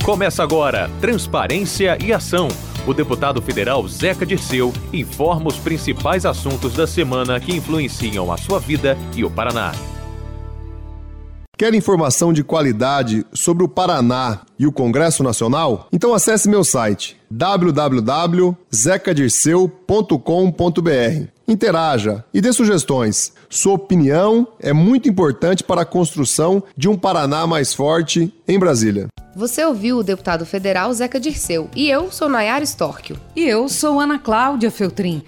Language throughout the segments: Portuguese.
Começa agora Transparência e Ação. O deputado federal Zeca Dirceu informa os principais assuntos da semana que influenciam a sua vida e o Paraná. Quer informação de qualidade sobre o Paraná e o Congresso Nacional? Então acesse meu site www.zecadirceu.com.br. Interaja e dê sugestões. Sua opinião é muito importante para a construção de um Paraná mais forte em Brasília. Você ouviu o deputado federal Zeca Dirceu e eu sou Nayara Storchio. E eu sou Ana Cláudia Feltrin.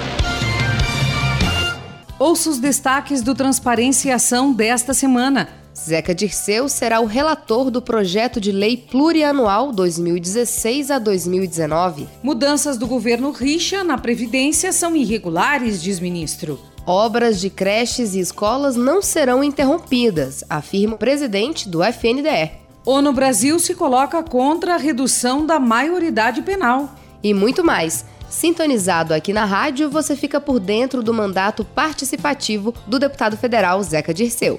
Ouça os destaques do Transparência e Ação desta semana. Zeca Dirceu será o relator do projeto de lei plurianual 2016 a 2019. Mudanças do governo Richa na Previdência são irregulares, diz ministro. Obras de creches e escolas não serão interrompidas, afirma o presidente do FNDE. ONU Brasil se coloca contra a redução da maioridade penal. E muito mais. Sintonizado aqui na rádio, você fica por dentro do mandato participativo do deputado federal Zeca Dirceu.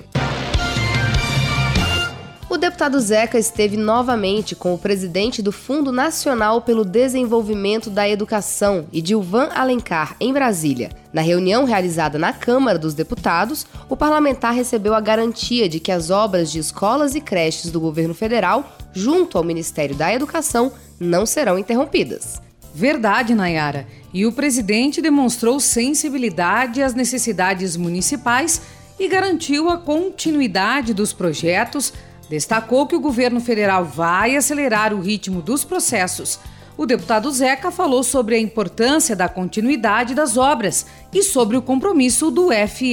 O deputado Zeca esteve novamente com o presidente do Fundo Nacional pelo Desenvolvimento da Educação, Edilvan Alencar, em Brasília. Na reunião realizada na Câmara dos Deputados, o parlamentar recebeu a garantia de que as obras de escolas e creches do governo federal, junto ao Ministério da Educação, não serão interrompidas. Verdade, Nayara. E o presidente demonstrou sensibilidade às necessidades municipais e garantiu a continuidade dos projetos. Destacou que o governo federal vai acelerar o ritmo dos processos. O deputado Zeca falou sobre a importância da continuidade das obras e sobre o compromisso do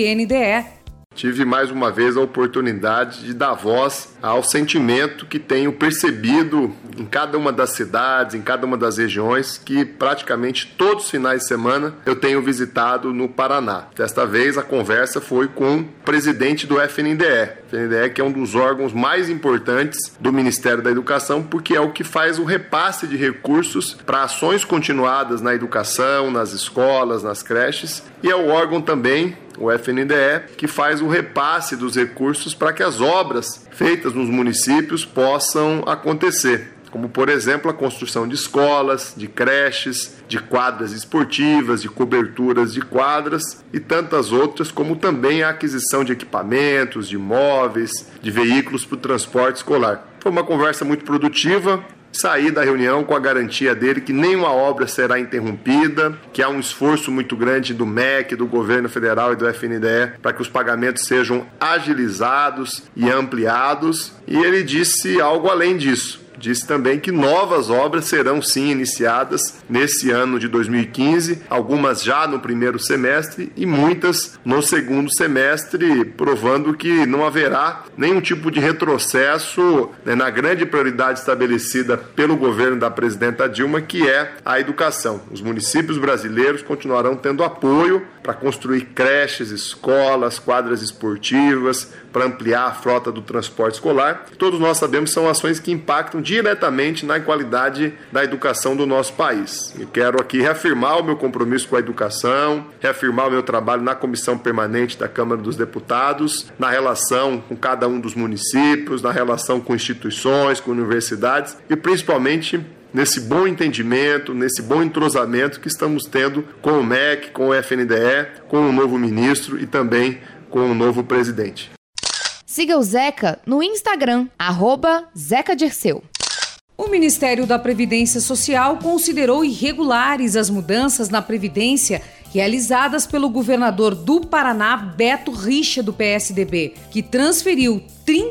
FNDE. Tive mais uma vez a oportunidade de dar voz ao sentimento que tenho percebido em cada uma das cidades, em cada uma das regiões, que praticamente todos os finais de semana eu tenho visitado no Paraná. Desta vez a conversa foi com o presidente do FNDE. O FNDE que é um dos órgãos mais importantes do Ministério da Educação, porque é o que faz o repasse de recursos para ações continuadas na educação, nas escolas, nas creches, e é o órgão também, o FNDE, que faz o repasse dos recursos para que as obras feitas nos municípios possam acontecer, como, por exemplo, a construção de escolas, de creches, de quadras esportivas, de coberturas de quadras e tantas outras, como também a aquisição de equipamentos, de móveis, de veículos para o transporte escolar. Foi uma conversa muito produtiva. Saí da reunião com a garantia dele que nenhuma obra será interrompida, que há um esforço muito grande do MEC, do governo federal e do FNDE para que os pagamentos sejam agilizados e ampliados. E ele disse algo além disso. Disse também que novas obras serão sim iniciadas nesse ano de 2015, algumas já no primeiro semestre e muitas no segundo semestre, provando que não haverá nenhum tipo de retrocesso, na grande prioridade estabelecida pelo governo da presidenta Dilma, que é a educação. Os municípios brasileiros continuarão tendo apoio para construir creches, escolas, quadras esportivas, para ampliar a frota do transporte escolar. Todos nós sabemos que são ações que impactam diretamente na qualidade da educação do nosso país. Eu quero aqui reafirmar o meu compromisso com a educação, reafirmar o meu trabalho na Comissão Permanente da Câmara dos Deputados, na relação com cada um dos municípios, na relação com instituições, com universidades e principalmente nesse bom entendimento, nesse bom entrosamento que estamos tendo com o MEC, com o FNDE, com o novo ministro e também com o novo presidente. Siga o Zeca no Instagram, @Zeca Dirceu. O Ministério da Previdência Social considerou irregulares as mudanças na Previdência realizadas pelo governador do Paraná, Beto Richa, do PSDB, que transferiu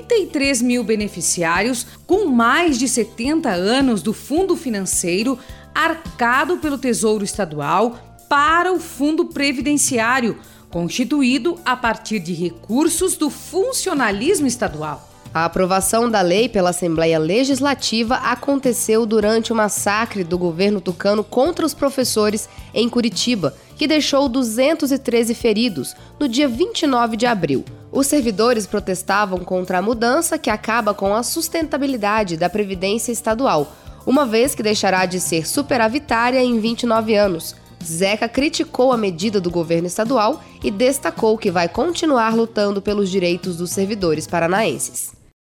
33 mil beneficiários com mais de 70 anos do fundo financeiro arcado pelo Tesouro Estadual para o Fundo Previdenciário, constituído a partir de recursos do funcionalismo estadual. A aprovação da lei pela Assembleia Legislativa aconteceu durante o massacre do governo tucano contra os professores em Curitiba, que deixou 213 feridos no dia 29 de abril. Os servidores protestavam contra a mudança que acaba com a sustentabilidade da Previdência Estadual, uma vez que deixará de ser superavitária em 29 anos. Zeca criticou a medida do governo estadual e destacou que vai continuar lutando pelos direitos dos servidores paranaenses.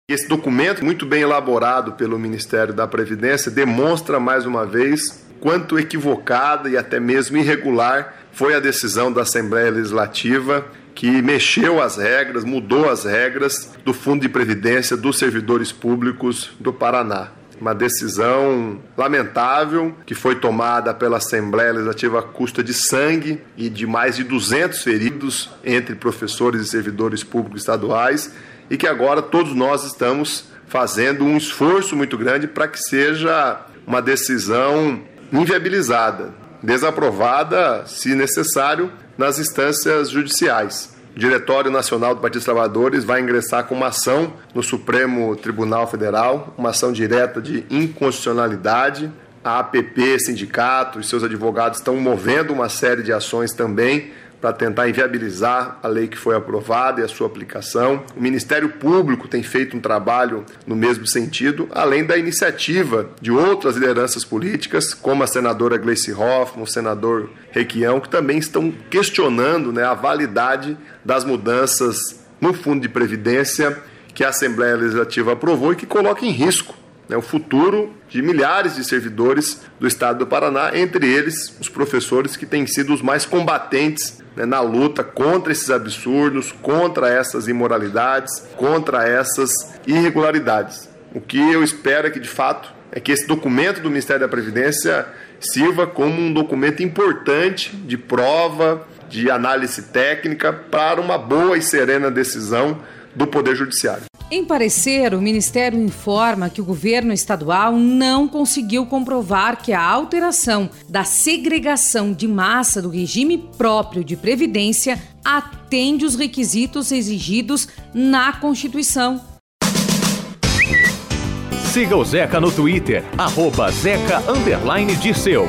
Esse documento, muito bem elaborado pelo Ministério da Previdência, demonstra mais uma vez quanto equivocada e até mesmo irregular foi a decisão da Assembleia Legislativa que mexeu as regras, mudou as regras do Fundo de Previdência dos Servidores Públicos do Paraná. Uma decisão lamentável que foi tomada pela Assembleia Legislativa à custa de sangue e de mais de 200 feridos entre professores e servidores públicos estaduais, e que agora todos nós estamos fazendo um esforço muito grande para que seja uma decisão inviabilizada, desaprovada, se necessário, nas instâncias judiciais. O Diretório Nacional do Partido dos Trabalhadores vai ingressar com uma ação no Supremo Tribunal Federal, uma ação direta de inconstitucionalidade. A APP, sindicato e seus advogados estão movendo uma série de ações também para tentar inviabilizar a lei que foi aprovada e a sua aplicação. O Ministério Público tem feito um trabalho no mesmo sentido, além da iniciativa de outras lideranças políticas, como a senadora Gleice Hoffmann, o senador Requião, que também estão questionando, a validade das mudanças no Fundo de Previdência que a Assembleia Legislativa aprovou e que coloca em risco o futuro de milhares de servidores do Estado do Paraná, entre eles os professores que têm sido os mais combatentes na luta contra esses absurdos, contra essas imoralidades, contra essas irregularidades. O que eu espero é que, de fato, esse documento do Ministério da Previdência sirva como um documento importante de prova, de análise técnica para uma boa e serena decisão do Poder Judiciário. Em parecer, o Ministério informa que o governo estadual não conseguiu comprovar que a alteração da segregação de massa do regime próprio de previdência atende os requisitos exigidos na Constituição. Siga o Zeca no Twitter, @Zeca_Dirceu.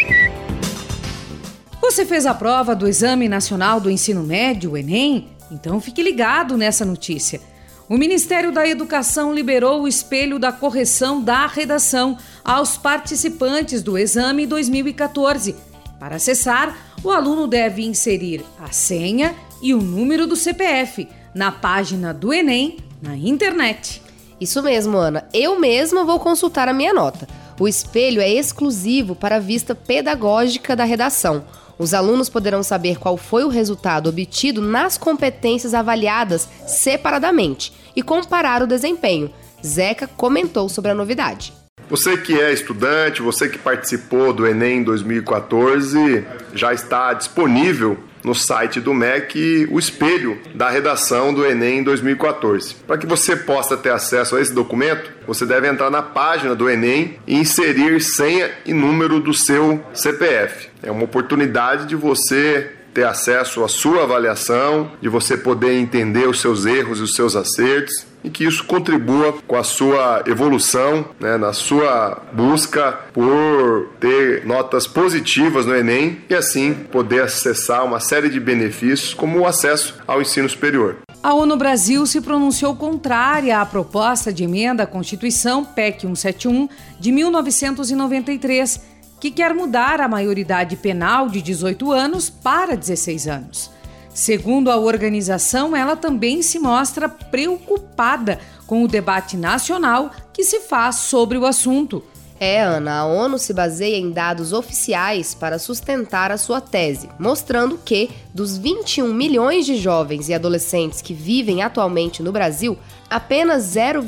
Você fez a prova do Exame Nacional do Ensino Médio, o Enem? Então fique ligado nessa notícia. O Ministério da Educação liberou o espelho da correção da redação aos participantes do exame 2014. Para acessar, o aluno deve inserir a senha e o número do CPF na página do Enem na internet. Isso mesmo, Ana. Eu mesma vou consultar a minha nota. O espelho é exclusivo para a vista pedagógica da redação. Os alunos poderão saber qual foi o resultado obtido nas competências avaliadas separadamente e comparar o desempenho. Zeca comentou sobre a novidade. Você que é estudante, você que participou do Enem 2014, já está disponível no site do MEC o espelho da redação do Enem 2014. Para que você possa ter acesso a esse documento, você deve entrar na página do Enem e inserir senha e número do seu CPF. É uma oportunidade de você ter acesso à sua avaliação, de você poder entender os seus erros e os seus acertos, e que isso contribua com a sua evolução, na sua busca por ter notas positivas no Enem e assim poder acessar uma série de benefícios, como o acesso ao ensino superior. A ONU Brasil se pronunciou contrária à proposta de emenda à Constituição PEC 171 de 1993, que quer mudar a maioridade penal de 18 anos para 16 anos. Segundo a organização, ela também se mostra preocupada com o debate nacional que se faz sobre o assunto. Ana, a ONU se baseia em dados oficiais para sustentar a sua tese, mostrando que, dos 21 milhões de jovens e adolescentes que vivem atualmente no Brasil, apenas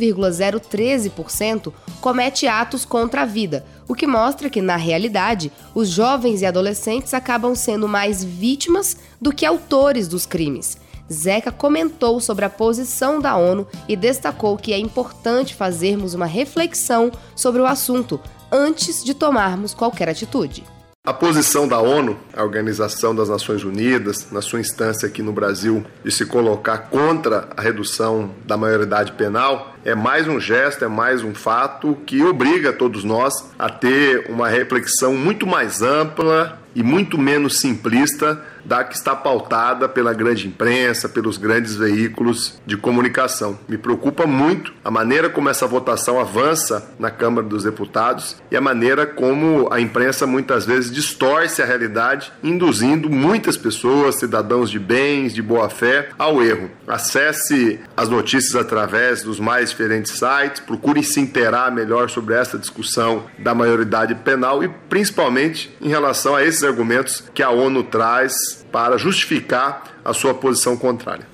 0,013% comete atos contra a vida, o que mostra que, na realidade, os jovens e adolescentes acabam sendo mais vítimas do que autores dos crimes. Zeca comentou sobre a posição da ONU e destacou que é importante fazermos uma reflexão sobre o assunto antes de tomarmos qualquer atitude. A posição da ONU, a Organização das Nações Unidas, na sua instância aqui no Brasil, de se colocar contra a redução da maioridade penal, é mais um gesto, é mais um fato que obriga todos nós a ter uma reflexão muito mais ampla e muito menos simplista da que está pautada pela grande imprensa, pelos grandes veículos de comunicação. Me preocupa muito a maneira como essa votação avança na Câmara dos Deputados e a maneira como a imprensa muitas vezes distorce a realidade, induzindo muitas pessoas, cidadãos de bens, de boa fé, ao erro. Acesse as notícias através dos mais diferentes sites, procure se inteirar melhor sobre essa discussão da maioridade penal e principalmente em relação a esses argumentos que a ONU traz para justificar a sua posição contrária.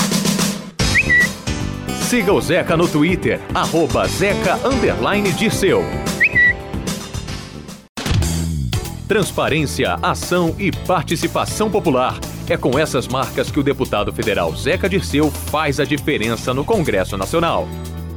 Siga o Zeca no Twitter, @Zeca_Dirceu. Transparência, ação e participação popular. É com essas marcas que o deputado federal Zeca Dirceu faz a diferença no Congresso Nacional.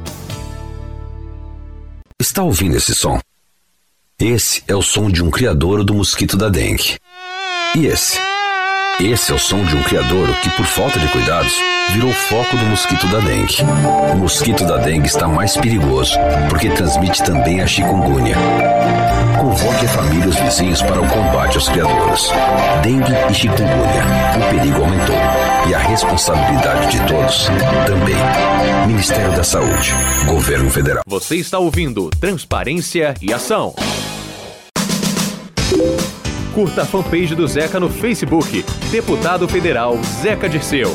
Está ouvindo esse som? Esse é o som de um criadouro do mosquito da dengue. E esse? Esse é o som de um criadouro que, por falta de cuidados, virou foco do mosquito da dengue. O mosquito da dengue está mais perigoso, porque transmite também a chikungunya. Convoque a família e os vizinhos para o combate aos criadouros. Dengue e chikungunya. O perigo aumentou. E a responsabilidade de todos também. Ministério da Saúde. Governo Federal. Você está ouvindo Transparência e Ação. Curta a fanpage do Zeca no Facebook. Deputado Federal Zeca Dirceu.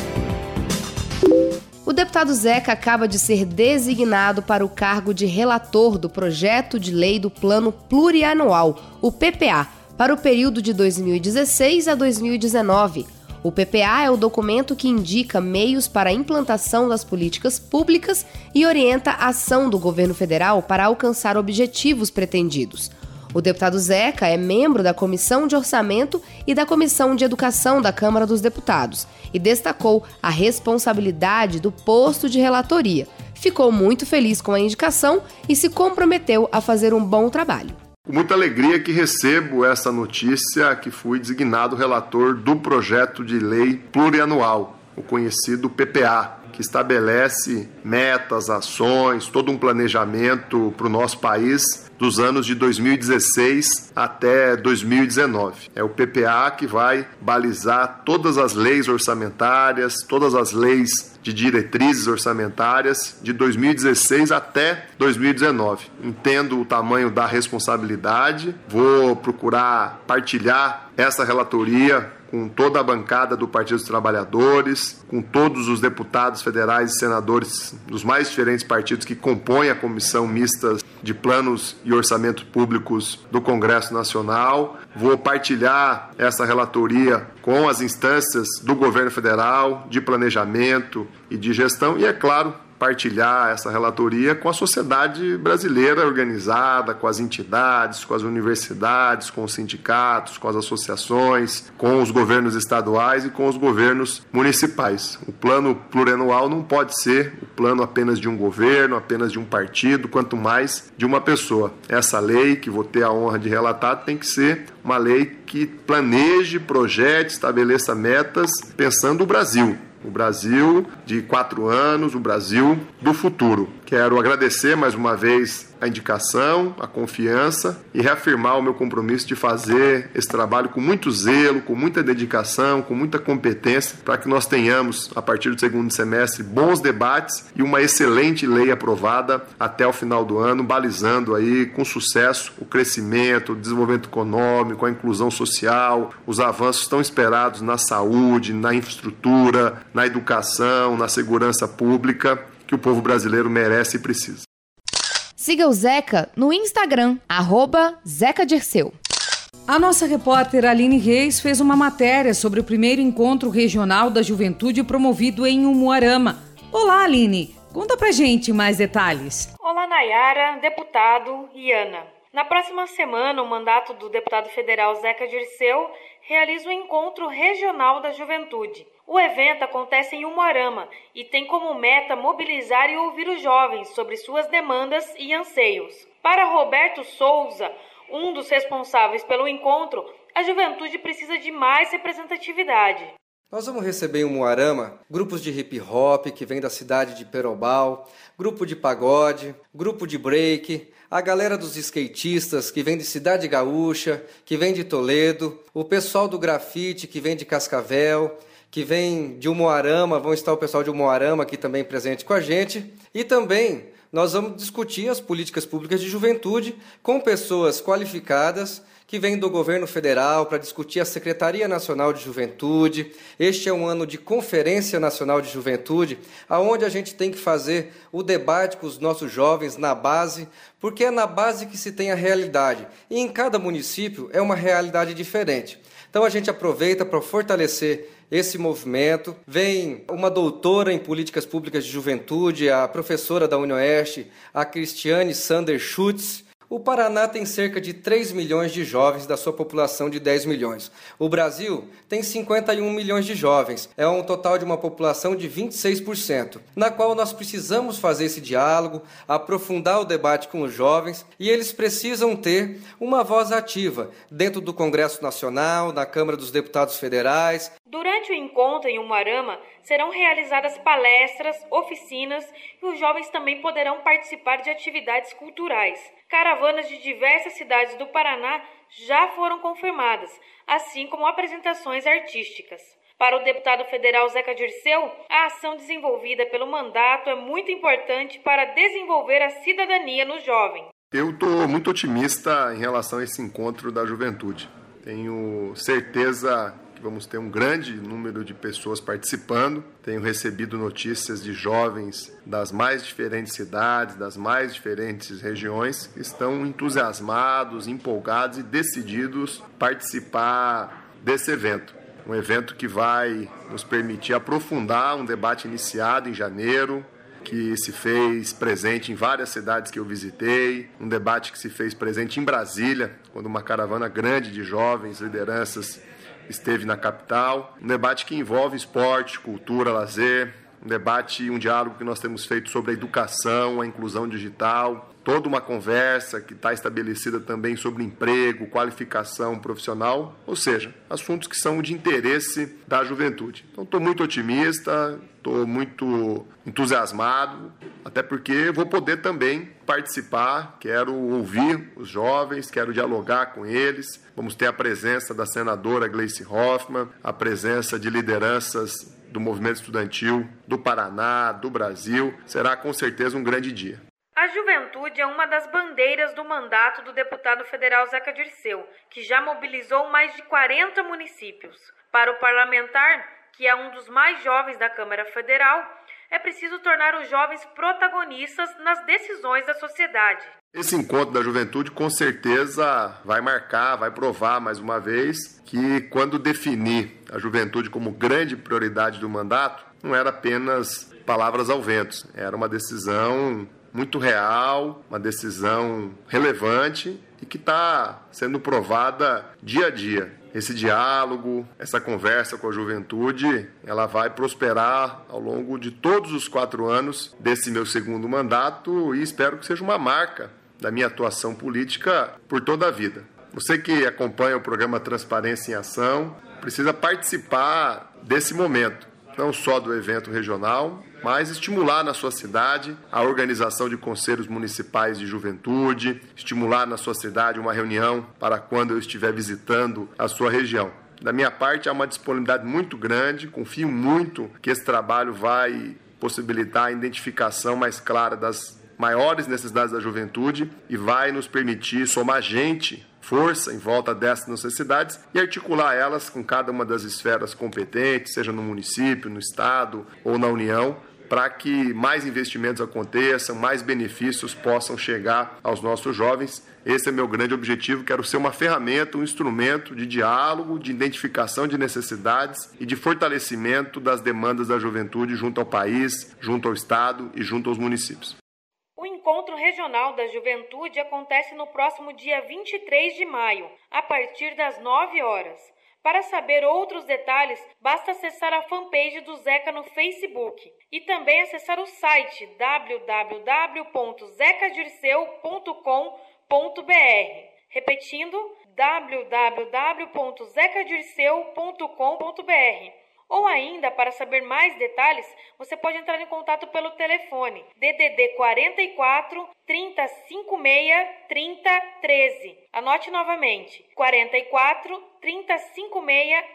O deputado Zeca acaba de ser designado para o cargo de relator do projeto de lei do Plano Plurianual, o PPA, para o período de 2016 a 2019. O PPA é o documento que indica meios para a implantação das políticas públicas e orienta a ação do governo federal para alcançar objetivos pretendidos. O deputado Zeca é membro da Comissão de Orçamento e da Comissão de Educação da Câmara dos Deputados e destacou a responsabilidade do posto de relatoria. Ficou muito feliz com a indicação e se comprometeu a fazer um bom trabalho. Com muita alegria que recebo essa notícia que fui designado relator do projeto de lei plurianual, o conhecido PPA, que estabelece metas, ações, todo um planejamento para o nosso país dos anos de 2016 até 2019. É o PPA que vai balizar todas as leis orçamentárias, todas as leis de diretrizes orçamentárias de 2016 até 2019. Entendo o tamanho da responsabilidade, vou procurar partilhar essa relatoria com toda a bancada do Partido dos Trabalhadores, com todos os deputados federais e senadores dos mais diferentes partidos que compõem a Comissão Mista de Planos e Orçamentos Públicos do Congresso Nacional. Vou partilhar essa relatoria com as instâncias do governo federal, de planejamento e de gestão e, é claro, partilhar essa relatoria com a sociedade brasileira organizada, com as entidades, com as universidades, com os sindicatos, com as associações, com os governos estaduais e com os governos municipais. O plano plurianual não pode ser o plano apenas de um governo, apenas de um partido, quanto mais de uma pessoa. Essa lei, que vou ter a honra de relatar, tem que ser uma lei que planeje, projete, estabeleça metas pensando o Brasil. O Brasil de 4 anos, o Brasil do futuro. Quero agradecer mais uma vez a indicação, a confiança e reafirmar o meu compromisso de fazer esse trabalho com muito zelo, com muita dedicação, com muita competência, para que nós tenhamos, a partir do segundo semestre, bons debates e uma excelente lei aprovada até o final do ano, balizando aí com sucesso o crescimento, o desenvolvimento econômico, a inclusão social, os avanços tão esperados na saúde, na infraestrutura, na educação, na segurança pública, que o povo brasileiro merece e precisa. Siga o Zeca no Instagram, @ZecaDirceu. A nossa repórter Aline Reis fez uma matéria sobre o primeiro encontro regional da juventude promovido em Umuarama. Olá, Aline, conta pra gente mais detalhes. Olá, Nayara, deputado e Ana. Na próxima semana, o mandato do deputado federal Zeca Dirceu realiza o Encontro Regional da Juventude. O evento acontece em Umuarama e tem como meta mobilizar e ouvir os jovens sobre suas demandas e anseios. Para Roberto Souza, um dos responsáveis pelo encontro, a juventude precisa de mais representatividade. Nós vamos receber em Umuarama grupos de hip hop que vêm da cidade de Perobal, grupo de pagode, grupo de break, a galera dos skatistas que vem de Cidade Gaúcha, que vem de Toledo, o pessoal do grafite que vem de Cascavel, que vem de Umuarama, vão estar o pessoal de Umuarama aqui também presente com a gente. E também nós vamos discutir as políticas públicas de juventude com pessoas qualificadas que vêm do governo federal para discutir a Secretaria Nacional de Juventude. Este é um ano de Conferência Nacional de Juventude, onde a gente tem que fazer o debate com os nossos jovens na base, porque é na base que se tem a realidade. E em cada município é uma realidade diferente. Então a gente aproveita para fortalecer esse movimento. Vem uma doutora em políticas públicas de juventude, a professora da UniOeste, a Cristiane Sander Schutz. O Paraná tem cerca de 3 milhões de jovens da sua população de 10 milhões. O Brasil tem 51 milhões de jovens, é um total de uma população de 26%, na qual nós precisamos fazer esse diálogo, aprofundar o debate com os jovens, e eles precisam ter uma voz ativa dentro do Congresso Nacional, na Câmara dos Deputados Federais. Durante o encontro em Umuarama, serão realizadas palestras, oficinas e os jovens também poderão participar de atividades culturais. Caravanas de diversas cidades do Paraná já foram confirmadas, assim como apresentações artísticas. Para o deputado federal Zeca Dirceu, a ação desenvolvida pelo mandato é muito importante para desenvolver a cidadania no jovem. Eu estou muito otimista em relação a esse encontro da juventude. Tenho certeza vamos ter um grande número de pessoas participando. Tenho recebido notícias de jovens das mais diferentes cidades, das mais diferentes regiões, que estão entusiasmados, empolgados e decididos participar desse evento. Um evento que vai nos permitir aprofundar um debate iniciado em janeiro, que se fez presente em várias cidades que eu visitei, um debate que se fez presente em Brasília, quando uma caravana grande de jovens, lideranças, esteve na capital, um debate que envolve esporte, cultura, lazer, um debate e um diálogo que nós temos feito sobre a educação, a inclusão digital, toda uma conversa que está estabelecida também sobre emprego, qualificação profissional, ou seja, assuntos que são de interesse da juventude. Então, estou muito otimista, estou muito entusiasmado, até porque vou poder também participar, quero ouvir os jovens, quero dialogar com eles. Vamos ter a presença da senadora Gleice Hoffmann, a presença de lideranças do movimento estudantil do Paraná, do Brasil. Será com certeza um grande dia. A juventude é uma das bandeiras do mandato do deputado federal Zeca Dirceu, que já mobilizou mais de 40 municípios. Para o parlamentar, que é um dos mais jovens da Câmara Federal, é preciso tornar os jovens protagonistas nas decisões da sociedade. Esse encontro da juventude com certeza vai marcar, vai provar mais uma vez que quando definir a juventude como grande prioridade do mandato, não era apenas palavras ao vento, era uma decisão muito real, uma decisão relevante e que está sendo provada dia a dia. Esse diálogo, essa conversa com a juventude, ela vai prosperar ao longo de todos os 4 anos desse meu segundo mandato e espero que seja uma marca da minha atuação política por toda a vida. Você que acompanha o programa Transparência em Ação precisa participar desse momento, não só do evento regional, mas estimular na sua cidade a organização de conselhos municipais de juventude, estimular na sua cidade uma reunião para quando eu estiver visitando a sua região. Da minha parte, há uma disponibilidade muito grande, confio muito que esse trabalho vai possibilitar a identificação mais clara das maiores necessidades da juventude e vai nos permitir somar gente, força em volta dessas necessidades e articular elas com cada uma das esferas competentes, seja no município, no estado ou na União, para que mais investimentos aconteçam, mais benefícios possam chegar aos nossos jovens. Esse é meu grande objetivo, quero ser uma ferramenta, um instrumento de diálogo, de identificação de necessidades e de fortalecimento das demandas da juventude junto ao país, junto ao estado e junto aos municípios. O Encontro Regional da Juventude acontece no próximo dia 23 de maio, a partir das 9 horas. Para saber outros detalhes, basta acessar a fanpage do Zeca no Facebook e também acessar o site www.zecadirceu.com.br. Repetindo, www.zecadirceu.com.br. Ou ainda, para saber mais detalhes, você pode entrar em contato pelo telefone DDD 44 3056 3013. Anote novamente, 44 3056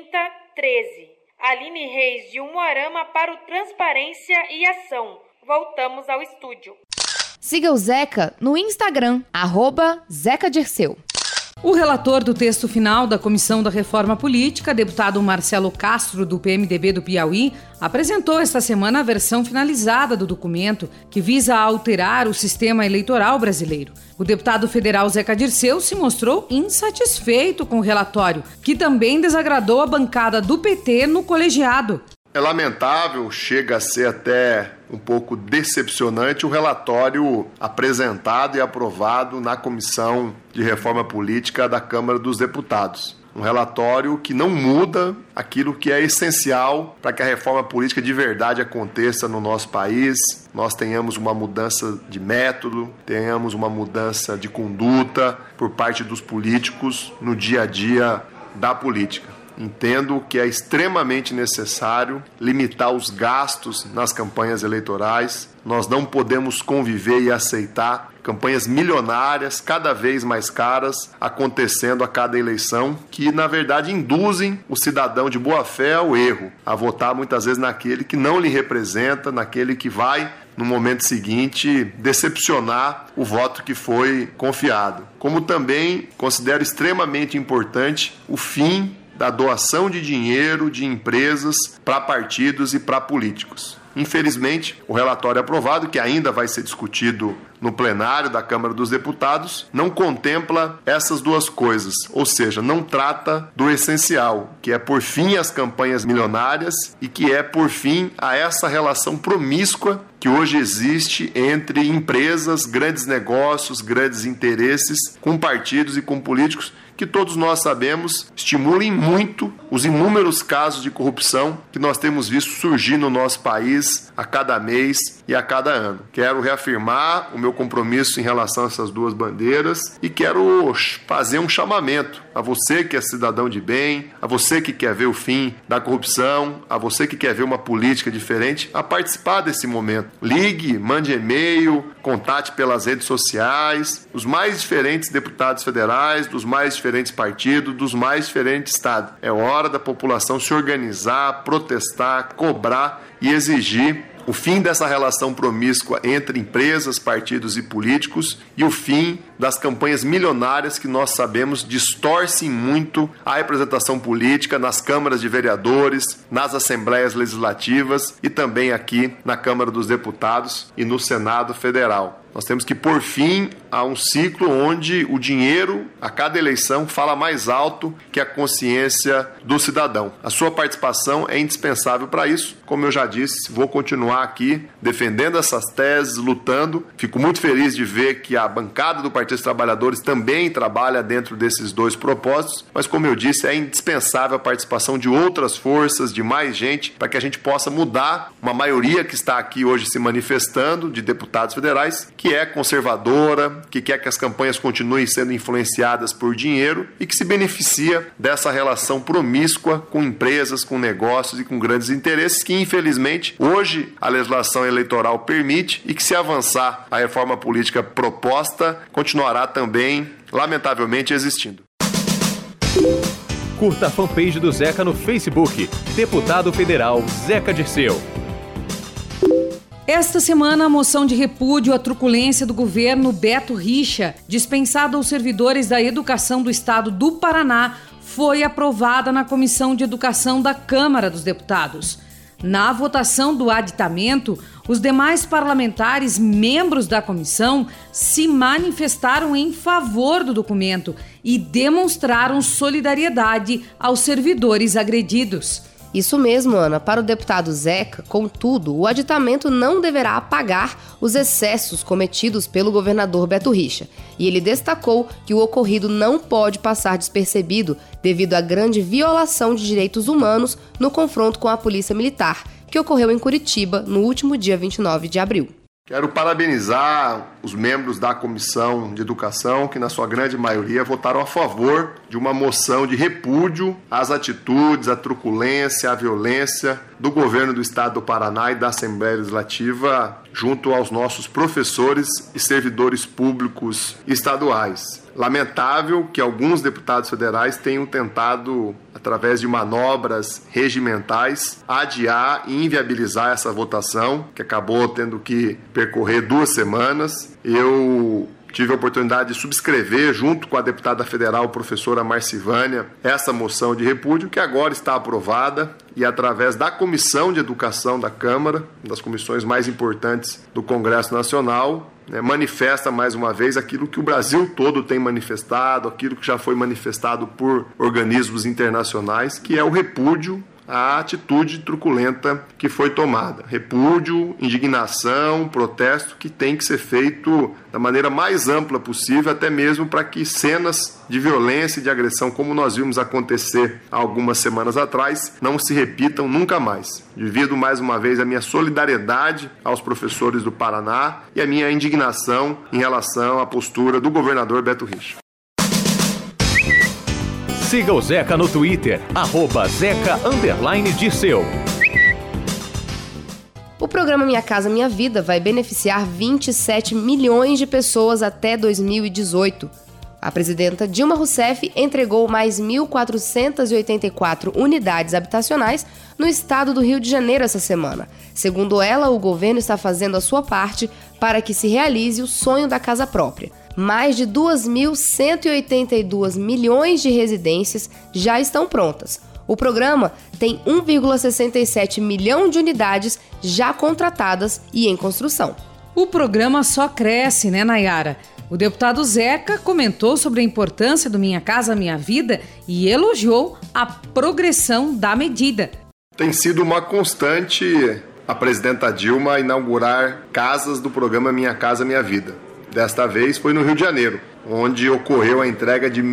3013. Aline Reis, de Umuarama, para o Transparência e Ação. Voltamos ao estúdio. Siga o Zeca no Instagram, @ZecaDirceu. O relator do texto final da Comissão da Reforma Política, deputado Marcelo Castro, do PMDB do Piauí, apresentou esta semana a versão finalizada do documento que visa alterar o sistema eleitoral brasileiro. O deputado federal Zeca Dirceu se mostrou insatisfeito com o relatório, que também desagradou a bancada do PT no colegiado. É lamentável, chega a ser até um pouco decepcionante o relatório apresentado e aprovado na Comissão de Reforma Política da Câmara dos Deputados. Um relatório que não muda aquilo que é essencial para que a reforma política de verdade aconteça no nosso país. Nós tenhamos uma mudança de método, tenhamos uma mudança de conduta por parte dos políticos no dia a dia da política. Entendo que é extremamente necessário limitar os gastos nas campanhas eleitorais. Nós não podemos conviver e aceitar campanhas milionárias, cada vez mais caras, acontecendo a cada eleição, que na verdade induzem o cidadão de boa fé ao erro, a votar muitas vezes naquele que não lhe representa, naquele que vai, no momento seguinte, decepcionar o voto que foi confiado. Como também considero extremamente importante o fim da doação de dinheiro de empresas para partidos e para políticos. Infelizmente, o relatório aprovado, que ainda vai ser discutido no plenário da Câmara dos Deputados, não contempla essas duas coisas, ou seja, não trata do essencial, que é pôr fim às campanhas milionárias e que é pôr fim a essa relação promíscua que hoje existe entre empresas, grandes negócios, grandes interesses, com partidos e com políticos, que todos nós sabemos estimulem muito os inúmeros casos de corrupção que nós temos visto surgir no nosso país a cada mês e a cada ano. Quero reafirmar o meu compromisso em relação a essas duas bandeiras e quero fazer um chamamento a você que é cidadão de bem, a você que quer ver o fim da corrupção, a você que quer ver uma política diferente, a participar desse momento. Ligue, mande e-mail, contate pelas redes sociais, os mais diferentes deputados federais, dos mais diferentes partidos, dos mais diferentes estados. É hora da população se organizar, protestar, cobrar e exigir o fim dessa relação promíscua entre empresas, partidos e políticos e o fim das campanhas milionárias que nós sabemos distorcem muito a representação política nas câmaras de vereadores, nas assembleias legislativas e também aqui na Câmara dos Deputados e no Senado Federal. Nós temos que pôr fim a um ciclo onde o dinheiro, a cada eleição, fala mais alto que a consciência do cidadão. A sua participação é indispensável para isso. Como eu já disse, vou continuar aqui defendendo essas teses, lutando. Fico muito feliz de ver que a bancada do Partido dos Trabalhadores também trabalha dentro desses dois propósitos, mas como eu disse, é indispensável a participação de outras forças, de mais gente, para que a gente possa mudar uma maioria que está aqui hoje se manifestando, de deputados federais, que é conservadora, que quer que as campanhas continuem sendo influenciadas por dinheiro e que se beneficia dessa relação promíscua com empresas, com negócios e com grandes interesses que, infelizmente, hoje a legislação eleitoral permite e que, se avançar a reforma política proposta, continuará também, lamentavelmente, existindo. Curta a fanpage do Zeca no Facebook, Deputado Federal Zeca Dirceu. Esta semana, a moção de repúdio à truculência do governo Beto Richa, dispensada aos servidores da Educação do Estado do Paraná, foi aprovada na Comissão de Educação da Câmara dos Deputados. Na votação do aditamento, os demais parlamentares membros da comissão se manifestaram em favor do documento e demonstraram solidariedade aos servidores agredidos. Isso mesmo, Ana. Para o deputado Zeca, contudo, o aditamento não deverá apagar os excessos cometidos pelo governador Beto Richa. E ele destacou que o ocorrido não pode passar despercebido devido à grande violação de direitos humanos no confronto com a Polícia Militar, que ocorreu em Curitiba no último dia 29 de abril. Quero parabenizar os membros da Comissão de Educação, que na sua grande maioria votaram a favor de uma moção de repúdio às atitudes, à truculência, à violência do governo do Estado do Paraná e da Assembleia Legislativa junto aos nossos professores e servidores públicos estaduais. Lamentável que alguns deputados federais tenham tentado, através de manobras regimentais, adiar e inviabilizar essa votação, que acabou tendo que percorrer 2 semanas. Eu tive a oportunidade de subscrever, junto com a deputada federal, professora Marcivânia, essa moção de repúdio, que agora está aprovada e, através da Comissão de Educação da Câmara, uma das comissões mais importantes do Congresso Nacional, manifesta mais uma vez aquilo que o Brasil todo tem manifestado, aquilo que já foi manifestado por organismos internacionais, que é o repúdio à atitude truculenta que foi tomada. Repúdio, indignação, protesto que tem que ser feito da maneira mais ampla possível, até mesmo para que cenas de violência e de agressão, como nós vimos acontecer há algumas semanas atrás, não se repitam nunca mais. Divido mais uma vez a minha solidariedade aos professores do Paraná e a minha indignação em relação à postura do governador Beto Richa. Siga o Zeca no Twitter, @Zeca_Dirceu. O programa Minha Casa Minha Vida vai beneficiar 27 milhões de pessoas até 2018. A presidenta Dilma Rousseff entregou mais 1.484 unidades habitacionais no estado do Rio de Janeiro essa semana. Segundo ela, o governo está fazendo a sua parte para que se realize o sonho da casa própria. Mais de 2.182 milhões de residências já estão prontas. O programa tem 1,67 milhão de unidades já contratadas e em construção. O programa só cresce, né, Nayara? O deputado Zeca comentou sobre a importância do Minha Casa Minha Vida e elogiou a progressão da medida. Tem sido uma constante a presidenta Dilma inaugurar casas do programa Minha Casa Minha Vida. Desta vez foi no Rio de Janeiro, onde ocorreu a entrega de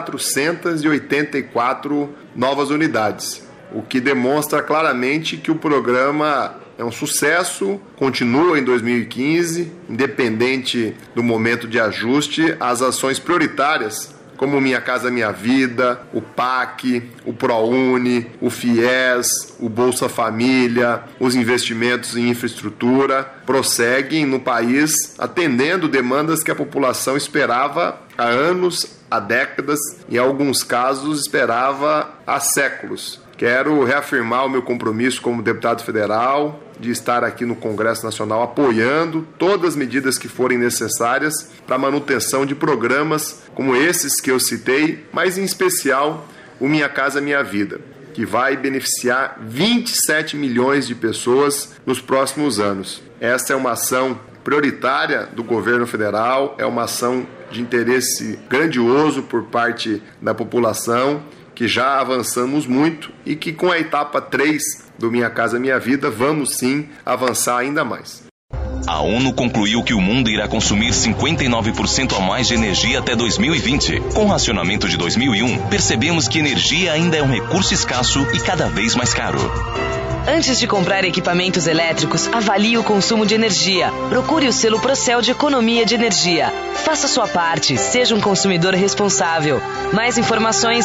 1.484 novas unidades, o que demonstra claramente que o programa é um sucesso, continua em 2015, independente do momento de ajuste, as ações prioritárias, como Minha Casa Minha Vida, o PAC, o ProUni, o FIES, o Bolsa Família, os investimentos em infraestrutura, prosseguem no país, atendendo demandas que a população esperava há anos, há décadas, e em alguns casos esperava há séculos. Quero reafirmar o meu compromisso como deputado federal de estar aqui no Congresso Nacional apoiando todas as medidas que forem necessárias para a manutenção de programas como esses que eu citei, mas em especial o Minha Casa Minha Vida, que vai beneficiar 27 milhões de pessoas nos próximos anos. Essa é uma ação prioritária do governo federal, é uma ação de interesse grandioso por parte da população, que já avançamos muito e que com a etapa 3 do Minha Casa Minha Vida vamos sim avançar ainda mais. A ONU concluiu que o mundo irá consumir 59% a mais de energia até 2020. Com o racionamento de 2001, percebemos que energia ainda é um recurso escasso e cada vez mais caro. Antes de comprar equipamentos elétricos, avalie o consumo de energia. Procure o selo Procel de Economia de Energia. Faça sua parte, seja um consumidor responsável. Mais informações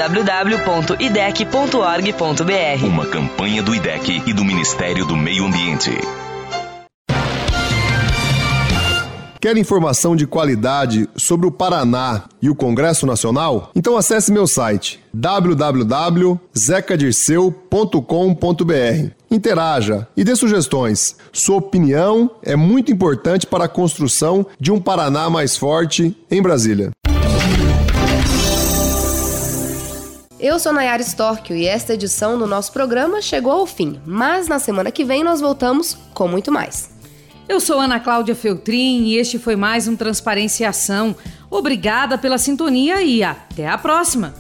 www.idec.org.br. Uma campanha do IDEC e do Ministério do Meio Ambiente. Quer informação de qualidade sobre o Paraná e o Congresso Nacional? Então acesse meu site www.zecadirceu.com.br. Interaja e dê sugestões. Sua opinião é muito importante para a construção de um Paraná mais forte em Brasília. Eu sou Nayara Storchio e esta edição do nosso programa chegou ao fim, mas na semana que vem nós voltamos com muito mais. Eu sou Ana Cláudia Feltrin e este foi mais um Transparência e Ação. Obrigada pela sintonia e até a próxima!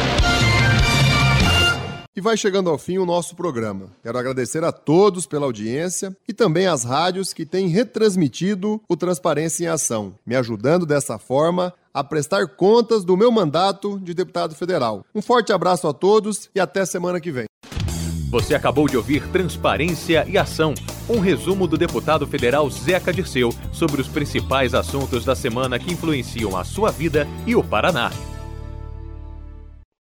E vai chegando ao fim o nosso programa. Quero agradecer a todos pela audiência e também às rádios que têm retransmitido o Transparência em Ação, me ajudando dessa forma a prestar contas do meu mandato de deputado federal. Um forte abraço a todos e até semana que vem. Você acabou de ouvir Transparência e Ação, um resumo do deputado federal Zeca Dirceu sobre os principais assuntos da semana que influenciam a sua vida e o Paraná.